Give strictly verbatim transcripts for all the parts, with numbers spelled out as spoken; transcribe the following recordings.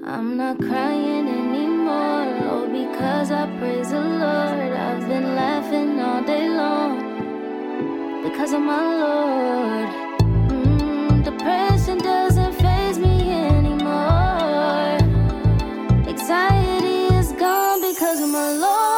I'm not crying anymore, oh, because I praise the Lord. I've been laughing all day long because of my Lord. Mm, depression doesn't faze me anymore. Anxiety is gone because of my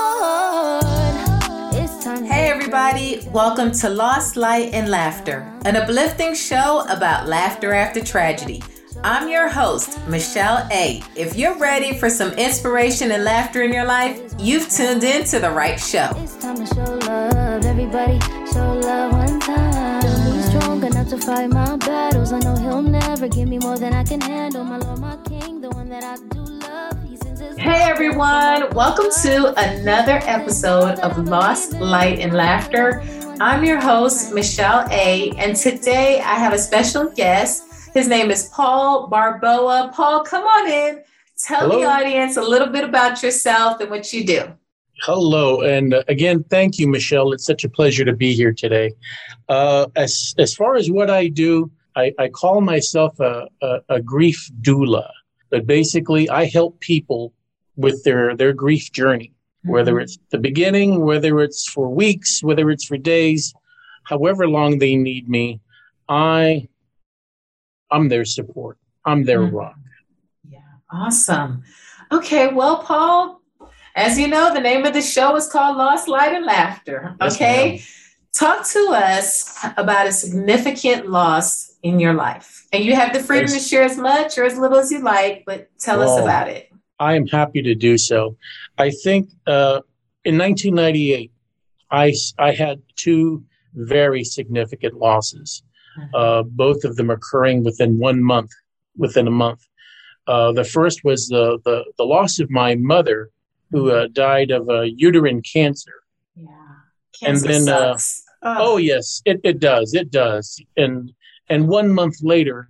Lord. It's time. Hey everybody, welcome to Lost Light and Laughter, an uplifting show about laughter after tragedy. I'm your host, Michelle A. If you're ready for some inspiration and laughter in your life, you've tuned in to the right show. It's time to show love, everybody. Show love one time. Feel me strong enough to fight my battles. I know he'll never give me more than I can handle. My Lord, my King, the one that I do love. He sends his Hey everyone, welcome to another episode of Lost Light and Laughter. I'm your host, Michelle A. And today I have a special guest. His name is Paul Barboa. Paul, come on in. Tell Hello. the audience a little bit about yourself and what you do. Hello. And uh, again, thank you, Michelle. It's such a pleasure to be here today. Uh, as as far as what I do, I, I call myself a, a, a grief doula. But basically, I help people with their, their grief journey, mm-hmm. whether it's the beginning, whether it's for weeks, whether it's for days, however long they need me. I... I'm their support. I'm their mm-hmm. rock. Yeah, awesome. Okay, well, Paul, as you know, the name of the show is called Lost Light and Laughter. Okay, yes, talk to us about a significant loss in your life. And you have the freedom yes. to share as much or as little as you like, but tell well, us about it. I am happy to do so. I think uh, in nineteen ninety-eight, I, I had two very significant losses. Uh, both of them occurring within one month, within a month. Uh, the first was the, the, the loss of my mother, who uh, died of uh, uterine cancer. Yeah, cancer and then, sucks. Uh, oh yes, it, it does, it does. And and one month later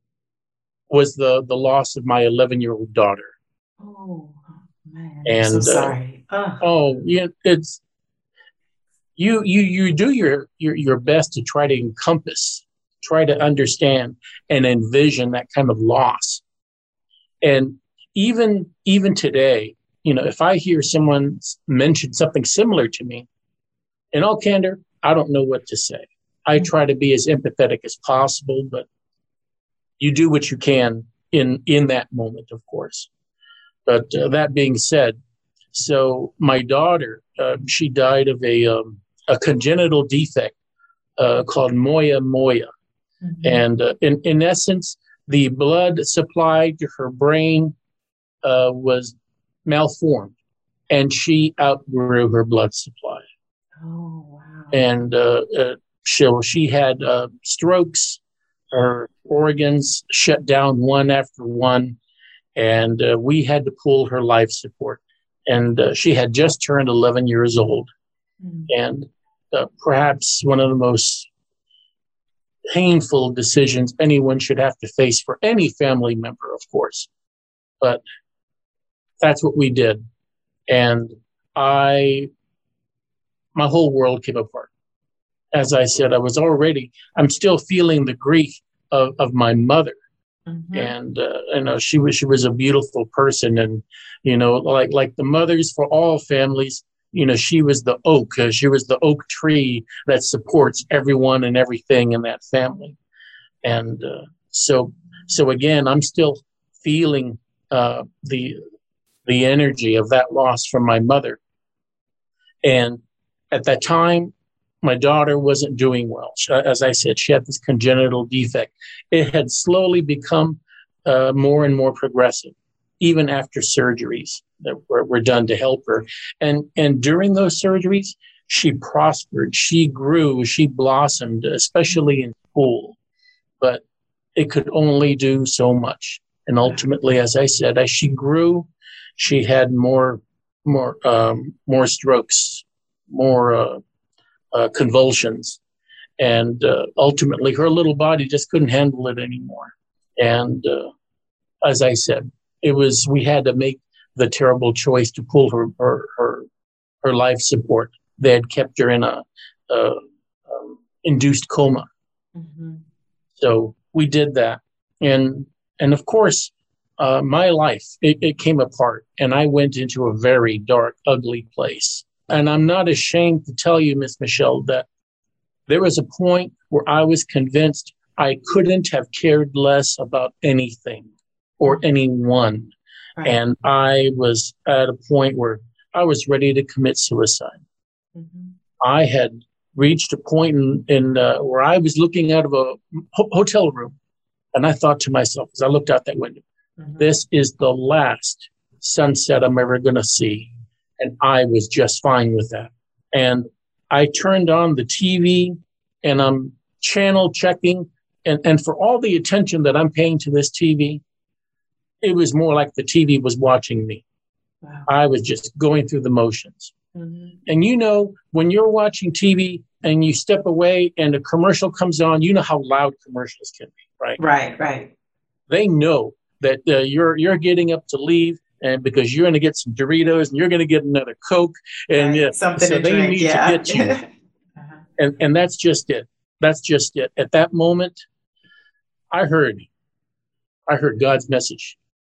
was the, the loss of my eleven-year-old daughter. Oh man, and, I'm so sorry. Uh, oh, yeah, it's you you you do your your your best to try to encompass. Try to understand and envision that kind of loss. And even even today, you know, if I hear someone mention something similar to me, in all candor, I don't know what to say. I try to be as empathetic as possible, but you do what you can in in that moment, of course. But uh, that being said, so my daughter, uh, she died of a um, a congenital defect uh, called moya moya. Mm-hmm. And uh, in, in essence, the blood supply to her brain uh, was malformed, and she outgrew her blood supply. Oh, wow. And uh, uh, so she had uh, strokes, her organs shut down one after one, and uh, we had to pull her life support. And uh, she had just turned eleven years old. Mm-hmm. And uh, perhaps one of the most painful decisions anyone should have to face for any family member, of course. But that's what we did. And I, my whole world came apart. As I said, I was already, I'm still feeling the grief of, of my mother. Mm-hmm. And, uh, you know, she was, she was a beautiful person. And, you know, like, like the mothers for all families, you know, she was the oak. Uh, she was the oak tree that supports everyone and everything in that family. And uh, so, so again, I'm still feeling uh, the the energy of that loss from my mother. And at that time, my daughter wasn't doing well. She, as I said, she had this congenital defect. It had slowly become uh, more and more progressive, even after surgeries that were, were done to help her. And and during those surgeries, she prospered, she grew, she blossomed, especially in school. But it could only do so much. And ultimately, as I said, as she grew, she had more more um, more strokes, more uh, uh, convulsions. And uh, ultimately, her little body just couldn't handle it anymore. And uh, as I said, it was, we had to make the terrible choice to pull her, her, her, her life support. They had kept her in a, a um, induced coma. Mm-hmm. So we did that. And, and of course, uh, my life, it, it came apart, and I went into a very dark, ugly place. And I'm not ashamed to tell you, Miss Michelle, that there was a point where I was convinced I couldn't have cared less about anything or anyone. Right. And I was at a point where I was ready to commit suicide. Mm-hmm. I had reached a point in, in uh, where I was looking out of a ho- hotel room, and I thought to myself, as I looked out that window, mm-hmm. this is the last sunset I'm ever going to see. And I was just fine with that. And I turned on the T V, and I'm channel checking. And, and for all the attention that I'm paying to this T V, it was more like the T V was watching me. Wow. I was just going through the motions. Mm-hmm. And you know, when you're watching T V and you step away and a commercial comes on, you know how loud commercials can be, right? Right, right. They know that uh, you're you're getting up to leave, and because you're going to get some Doritos and you're going to get another Coke, and right. yeah, something so to they drink, need yeah. to get you. uh-huh. And and that's just it. That's just it. At that moment, I heard, I heard God's message.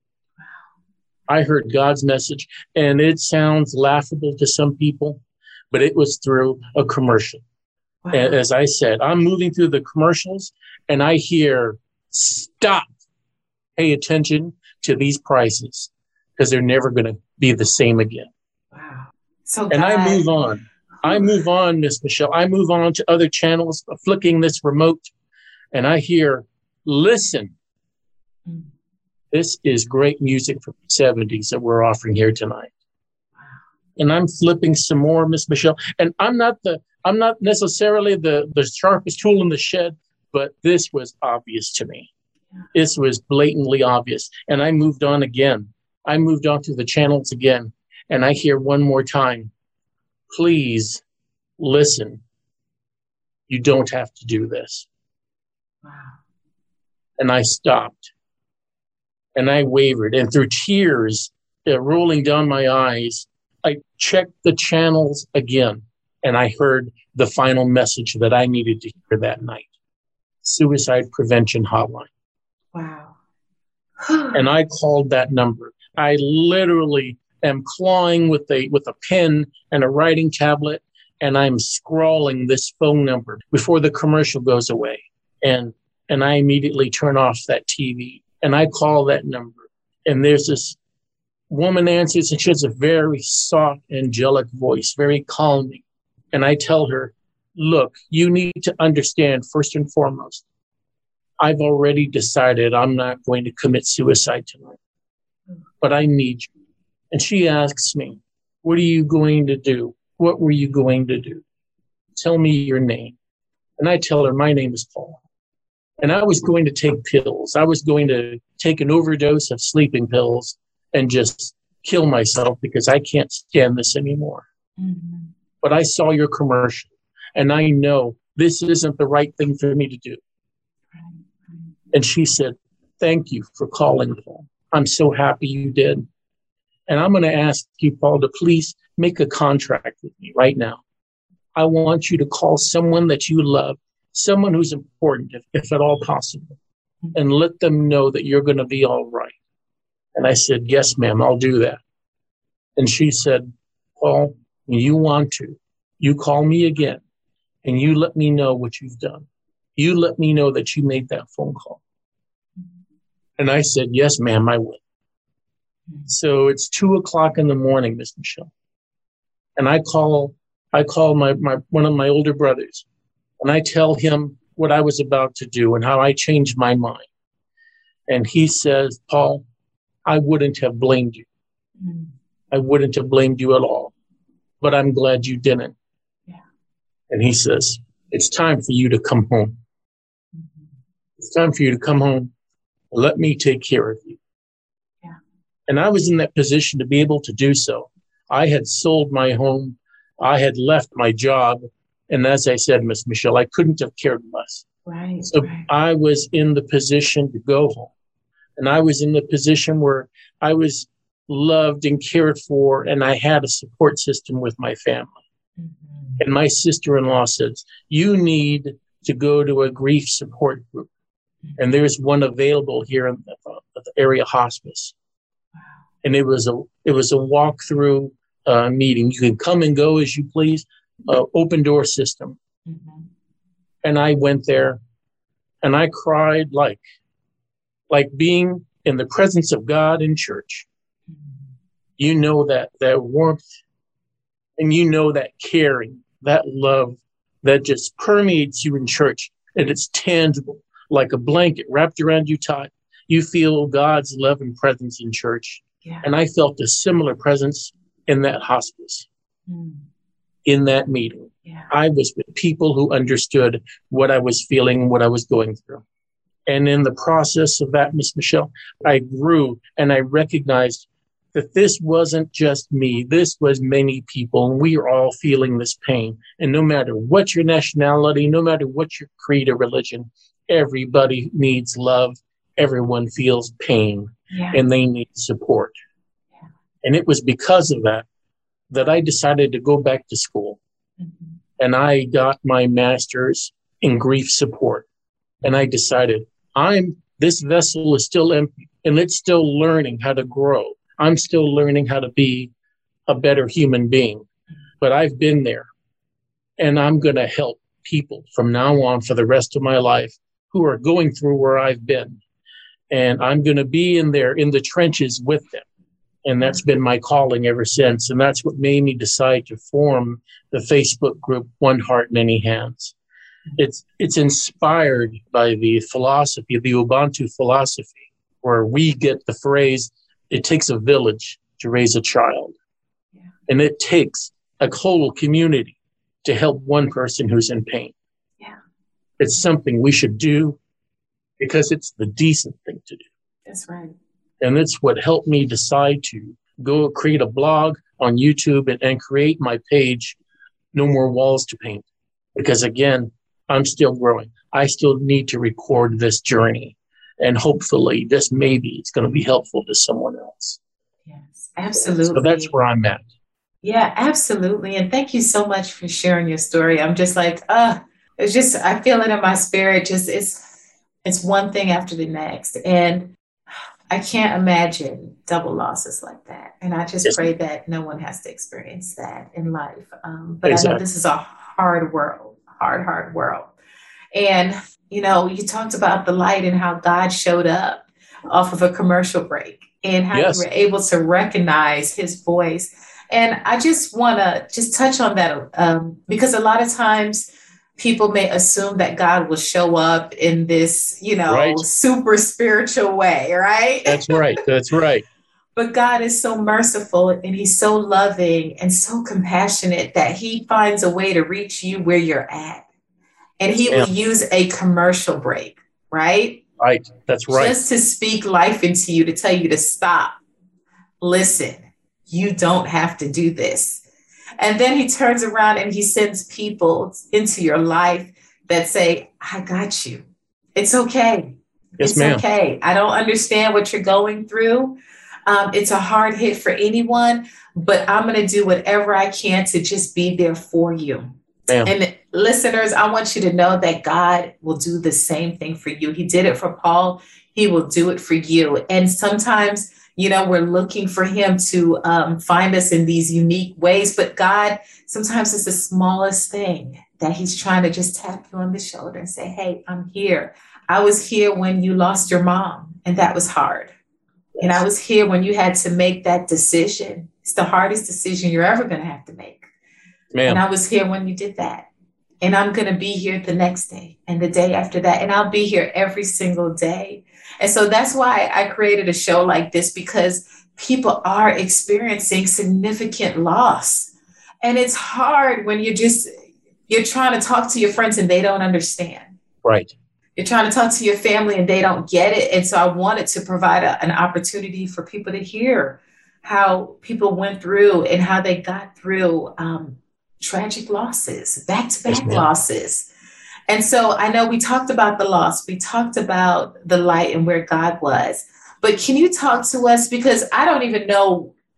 I heard God's message, and it sounds laughable to some people, but it was through a commercial. Wow. And as I said, I'm moving through the commercials, and I hear, stop, pay attention to these prices, because they're never going to be the same again. Wow. So and God... I move on. I move on, Miss Michelle. I move on to other channels, flicking this remote, and I hear, listen. Mm. This is great music from the seventies that we're offering here tonight. Wow. And I'm flipping some more, Miss Michelle. And I'm not the I'm not necessarily the, the sharpest tool in the shed, but this was obvious to me. Yeah. This was blatantly obvious. And I moved on again. I moved on to the channels again. And I hear one more time, please listen. You don't have to do this. Wow. And I stopped. And I wavered, and through tears uh, rolling down my eyes, I checked the channels again, and I heard the final message that I needed to hear that night. Suicide Prevention Hotline. Wow. And I called that number. I literally am clawing with a with a pen and a writing tablet, and I'm scrawling this phone number before the commercial goes away. And and I immediately turn off that T V. And I call that number, and there's this woman answers, and she has a very soft, angelic voice, very calming. And I tell her, look, you need to understand, first and foremost, I've already decided I'm not going to commit suicide tonight, but I need you. And she asks me, what are you going to do? What were you going to do? Tell me your name. And I tell her, my name is Paul. And I was going to take pills. I was going to take an overdose of sleeping pills and just kill myself because I can't stand this anymore. Mm-hmm. But I saw your commercial, and I know this isn't the right thing for me to do. And she said, thank you for calling, Paul. I'm so happy you did. And I'm going to ask you, Paul, to please make a contract with me right now. I want you to call someone that you love, someone who's important, if, if at all possible, and let them know that you're going to be all right. And I said, yes, ma'am, I'll do that. And she said, Paul, when you want to, you call me again, and you let me know what you've done. You let me know that you made that phone call. And I said, yes, ma'am, I will. So it's two o'clock in the morning, Miss Michelle. And I call, I call my, my, one of my older brothers, and I tell him what I was about to do and how I changed my mind. And he says, Paul, I wouldn't have blamed you. Mm. I wouldn't have blamed you at all, but I'm glad you didn't. Yeah. And he says, it's time for you to come home. Mm-hmm. It's time for you to come home. Let me take care of you. Yeah. And I was in that position to be able to do so. I had sold my home. I had left my job. And as I said, Miss Michelle, I couldn't have cared less. Right. So right. I was in the position to go home. And I was in the position where I was loved and cared for, and I had a support system with my family. Mm-hmm. And my sister-in-law says, you need to go to a grief support group. Mm-hmm. And there's one available here in the, the area hospice. And it was a it was a walkthrough uh, meeting. You could come and go as you please, uh, open door system. Mm-hmm. And I went there, and I cried like like being in the presence of God in church. Mm-hmm. You know that that warmth, and you know that caring, that love that just permeates you in church, and it's tangible, like a blanket wrapped around you tight. You feel God's love and presence in church. Yeah. And I felt a similar presence in that hospice, mm. in that meeting. Yeah. I was with people who understood what I was feeling, what I was going through. And in the process of that, Miss Michelle, I grew and I recognized that this wasn't just me. This was many people, and we are all feeling this pain. And no matter what your nationality, no matter what your creed or religion, everybody needs love. Everyone feels pain. Yeah. And they need support. Yeah. And it was because of that that I decided to go back to school. Mm-hmm. And I got my master's in grief support. And I decided, I'm this vessel is still empty, and it's still learning how to grow. I'm still learning how to be a better human being. But I've been there. And I'm going to help people from now on for the rest of my life who are going through where I've been. And I'm going to be in there in the trenches with them. And that's been my calling ever since. And that's what made me decide to form the Facebook group, One Heart, Many Hands. It's it's inspired by the philosophy, the Ubuntu philosophy, where we get the phrase, it takes a village to raise a child. Yeah. And it takes a whole community to help one person who's in pain. Yeah. It's something we should do, because it's the decent thing to do. That's right. And it's what helped me decide to go create a blog on YouTube and, and create my page, No More Walls to Paint. Because again, I'm still growing. I still need to record this journey. And hopefully this maybe it's going to be helpful to someone else. Yes, absolutely. So that's where I'm at. Yeah, absolutely. And thank you so much for sharing your story. I'm just like, uh, it's just, I feel it in my spirit. Just it's It's one thing after the next. And I can't imagine double losses like that. And I just yes. pray that no one has to experience that in life. Um, but exactly. I know this is a hard world, hard, hard world. And, you know, you talked about the light and how God showed up off of a commercial break and how yes. you were able to recognize his voice. And I just want to just touch on that um, because a lot of times people may assume that God will show up in this, you know, right. super spiritual way, right? That's right. That's right. But God is so merciful and he's so loving and so compassionate that he finds a way to reach you where you're at. And he will use a commercial break, right? Right. That's right. Just to speak life into you, to tell you to stop. Listen, you don't have to do this. And then he turns around and he sends people into your life that say, I got you. It's okay. Yes, it's ma'am. okay. I don't understand what you're going through. Um, it's a hard hit for anyone, but I'm going to do whatever I can to just be there for you. Ma'am. And listeners, I want you to know that God will do the same thing for you. He did it for Paul. He will do it for you. And sometimes, you know, we're looking for him to um, find us in these unique ways. But God, sometimes it's the smallest thing that he's trying to just tap you on the shoulder and say, hey, I'm here. I was here when you lost your mom, and that was hard. Yes. And I was here when you had to make that decision. It's the hardest decision you're ever going to have to make. Ma'am. And I was here when you did that. And I'm going to be here the next day and the day after that. And I'll be here every single day. And so that's why I created a show like this, because people are experiencing significant loss. And it's hard when you're just, you're trying to talk to your friends and they don't understand. Right. You're trying to talk to your family and they don't get it. And so I wanted to provide a, an opportunity for people to hear how people went through and how they got through um, tragic losses, back-to-back yes, losses. And so I know we talked about the loss. We talked about the light and where God was. But can you talk to us? Because I don't even know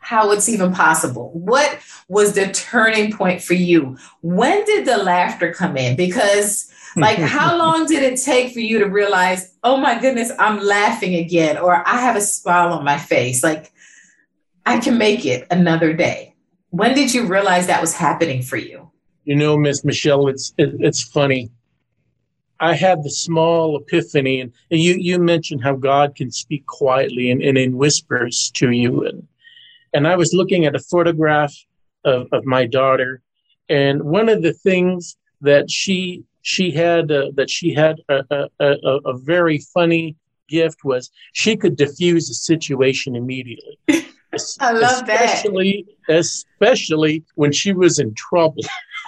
how it's even possible. What was the turning point for you? When did the laughter come in? Because like, how long did it take for you to realize, oh my goodness, I'm laughing again, or I have a smile on my face, like I can make it another day? When did you realize that was happening for you? You know, Miss Michelle, it's it, it's funny. I had the small epiphany, and, and you you mentioned how God can speak quietly and, and in whispers to you, and and I was looking at a photograph of, of my daughter, and one of the things that she she had uh, that she had a, a, a, a very funny gift was she could diffuse a situation immediately. I love especially, that. Especially when she was in trouble.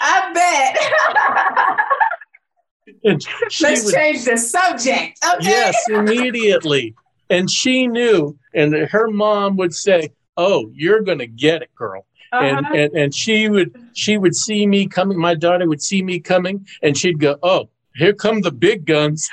I bet. Let's would, change the subject. Okay. Yes, immediately. And she knew, and her mom would say, "Oh, you're going to get it, girl." Uh-huh. And, and and she would she would see me coming. My daughter would see me coming, and she'd go, "Oh, here come the big guns."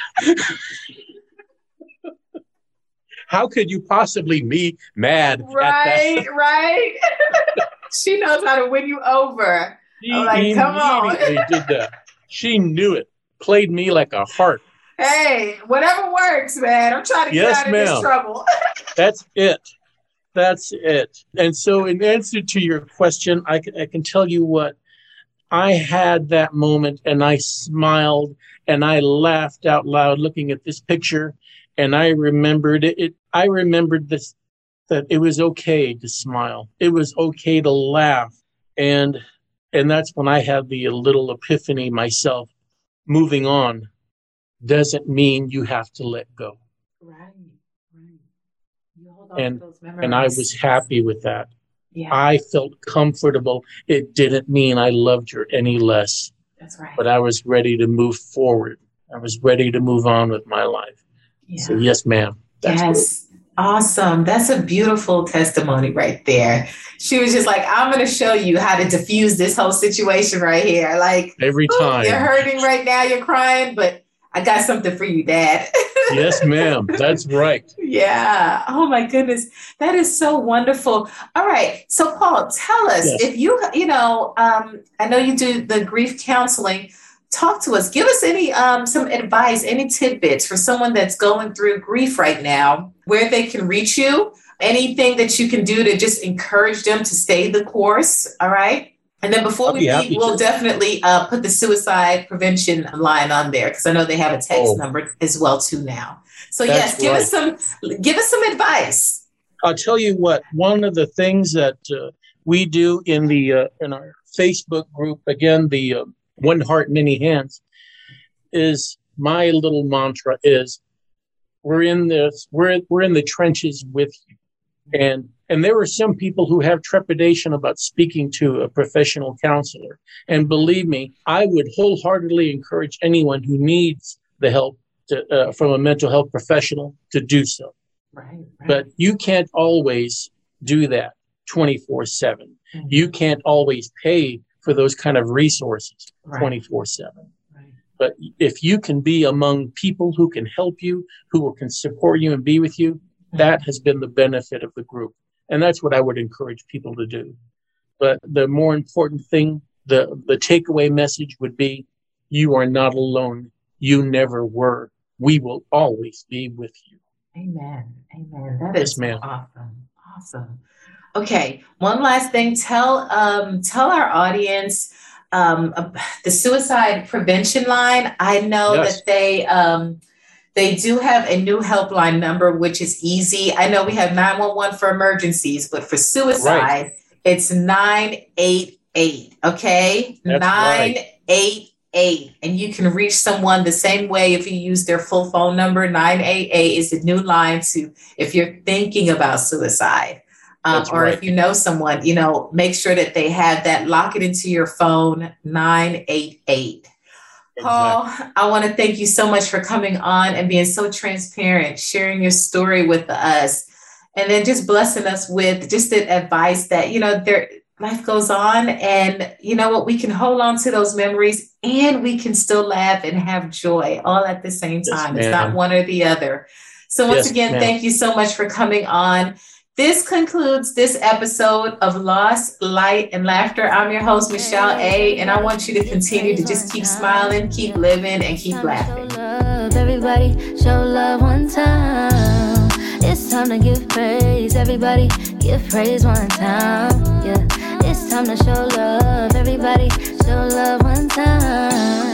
How could you possibly be mad? Right, at that? Right. She knows how to win you over. She I'm like, come on. did that. She knew it. Played me like a harp. Hey, whatever works, man. I'm trying to yes, get out ma'am. of this trouble. That's it. That's it. And so in answer to your question, I can, I can tell you what, I had that moment and I smiled and I laughed out loud looking at this picture. And I remembered it, it. I remembered this, that it was okay to smile. It was okay to laugh. And, and that's when I had the little epiphany myself. Moving on doesn't mean you have to let go. Right, right. You hold on and, to those memories. And I was happy with that. Yeah. I felt comfortable. It didn't mean I loved her any less. That's right. But I was ready to move forward. I was ready to move on with my life. Yeah. So yes, ma'am. That's yes. Good. Awesome. That's a beautiful testimony right there. She was just like, I'm going to show you how to diffuse this whole situation right here. Like every time you're hurting right now, you're crying, but I got something for you, Dad. Yes, ma'am. That's right. Yeah. Oh my goodness. That is so wonderful. All right. So Paul, tell us yes. if you, you know, um, I know you do the grief counseling. Talk to us. Give us any um, some advice, any tidbits for someone that's going through grief right now, where they can reach you, anything that you can do to just encourage them to stay the course. All right. And then before we leave, we'll to. definitely uh, put the suicide prevention line on there because I know they have a text oh. number as well too now. So that's yes, give right. us some give us some advice. I'll tell you what. One of the things that uh, we do in the uh, in our Facebook group, again, the uh, One Heart, Many Hands, is my little mantra is we're in this, we're, we're in the trenches with you. And, and there are some people who have trepidation about speaking to a professional counselor. And believe me, I would wholeheartedly encourage anyone who needs the help to, uh, from a mental health professional to do so. Right, right. But you can't always do that twenty-four seven. Mm-hmm. You can't always pay for those kind of resources twenty-four seven. Right. But if you can be among people who can help you, who can support you and be with you, mm-hmm. that has been the benefit of the group. And that's what I would encourage people to do. But the more important thing, the, the takeaway message would be, you are not alone. You never were. We will always be with you. Amen. Amen. That is yes, ma'am. Awesome. Awesome. Okay, one last thing. Tell um, tell our audience um, uh, the suicide prevention line. I know yes. that they um, they do have a new helpline number, which is easy. I know we have nine one one for emergencies, but for suicide, right. it's nine eight eight. Okay, That's nine eight eight, right. and you can reach someone the same way if you use their full phone number. nine eight eight is the new line to if you're thinking about suicide. Um, or right. if you know someone, you know, make sure that they have that. Lock it into your phone, nine eight eight. Exactly. Paul, I want to thank you so much for coming on and being so transparent, sharing your story with us, and then just blessing us with just the advice that, you know, there life goes on and you know what, we can hold on to those memories and we can still laugh and have joy all at the same time. Yes, it's not one or the other. So once yes, again, ma'am. Thank you so much for coming on. This concludes this episode of Lost, Light, and Laughter. I'm your host, Michelle A., and I want you to continue to just keep smiling, keep living, and keep laughing. Everybody, show love one time. It's time to give praise. Everybody, give praise one time. Yeah, it's time to show love. Everybody, show love one time.